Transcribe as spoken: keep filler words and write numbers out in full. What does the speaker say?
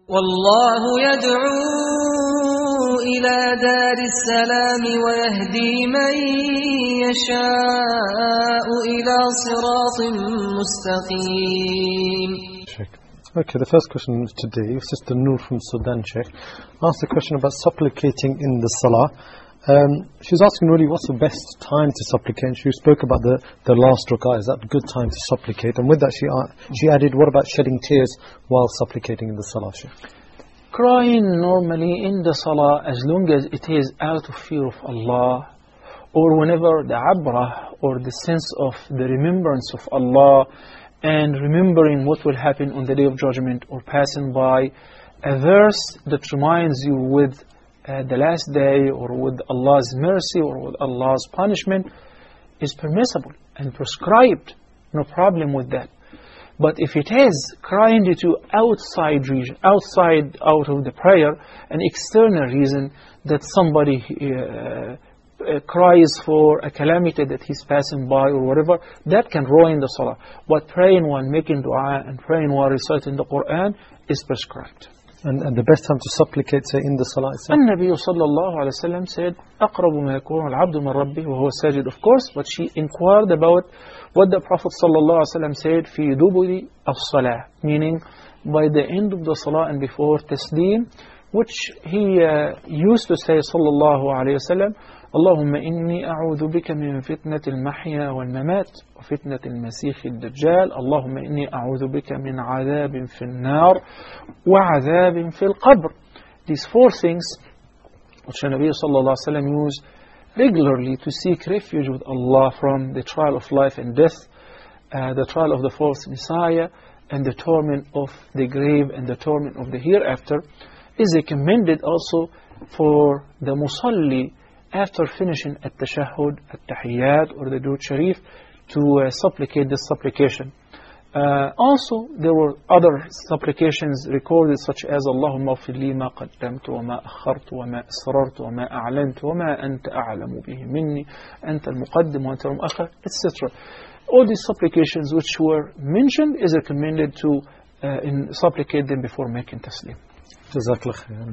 والله يدعو إلى دار السلام ويهدي من يشاء إلى صراط مستقيم. Okay, the first question today, Sister Noor from Sudan, Sheikh, asked a question about supplicating in the Salah. Um, she's asking really what's the best time to supplicate. She spoke about the, the last rak'ah. Is that a good time to supplicate? And with that she, uh, she added, what about shedding tears while supplicating in the Salah, Sheikh? Crying normally in the Salah, as long as it is out of fear of Allah, or whenever the abrah, or the sense of the remembrance of Allah, and remembering what will happen on the Day of Judgment, or passing by a verse that reminds you with uh, the last day, or with Allah's mercy, or with Allah's punishment, is permissible and prescribed. No problem with that. But if it is crying due to outside region, outside out of the prayer, an external reason that somebody uh, Uh, cries for a calamity that he's passing by or whatever, that can ruin the Salah. But praying while making dua and praying while reciting the Quran is prescribed. And, and the best time to supplicate, say, in the Salah itself? An-Nabi sallallahu alayhi wa sallam said, أَقْرَبُ مَا يَكُونُ الْعَبْدُ مِنْ رَبِّهِ وَهُوَ سَاجِدٌ. Of course, but she inquired about what the Prophet sallallahu alayhi wa sallam said, فِي دُبُرِ الصَّلَاةِ, meaning by the end of the Salah and before taslim, which he uh, used to say sallallahu alayhi wa sallam, اللهم إني أعوذ بك من فتنة المحيا والممات وفتنة المسيح الدجال اللهم إني أعوذ بك من عذاب في النار وعذاب في القبر. These four things which the Nabi sallallahu alaihi wasallam used regularly to seek refuge with Allah from the trial of life and death, uh, the trial of the false Messiah, and the torment of the grave and the torment of the hereafter, is recommended also for the musalli after finishing at-tashahhud, at-tahiyyat, or the Durood Sharif, to uh, supplicate this supplication. Uh, also, there were other supplications recorded, such as Allahumma ighfir li ma qaddamtu wa ma akhartu wa ma asrartu wa ma a'lantu wa ma anta a'lamu bihi minni anta al-muqaddim wa anta al-mu'akhkhir, et cetera. All these supplications which were mentioned is recommended to uh, in supplicate them before making taslim. Jazakallah khair.